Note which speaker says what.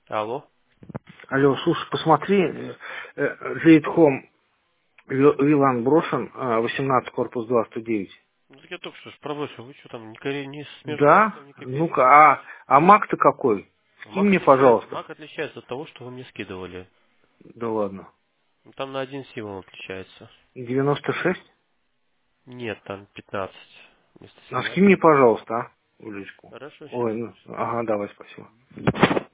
Speaker 1: Алло.
Speaker 2: Алло, слушай, посмотри, Jade Home Вилан брошен, 18, корпус 2, 109.
Speaker 1: Ну, так я только что ж пробросил. Вы что там, ни с
Speaker 2: Да?
Speaker 1: межвариком, ни
Speaker 2: Ну-ка,
Speaker 1: копейки?
Speaker 2: а Мак-то какой? Скинь мне, пожалуйста.
Speaker 1: Мак отличается от того, что вы мне скидывали.
Speaker 2: Да ладно.
Speaker 1: Ну, там на один символ отличается.
Speaker 2: 96?
Speaker 1: Нет, там 15 вместо
Speaker 2: А скинь
Speaker 1: 17.
Speaker 2: мне, пожалуйста, а? В личку.
Speaker 1: Хорошо, сейчас
Speaker 2: Ой, ну,
Speaker 1: вышлю.
Speaker 2: ага, давай, спасибо.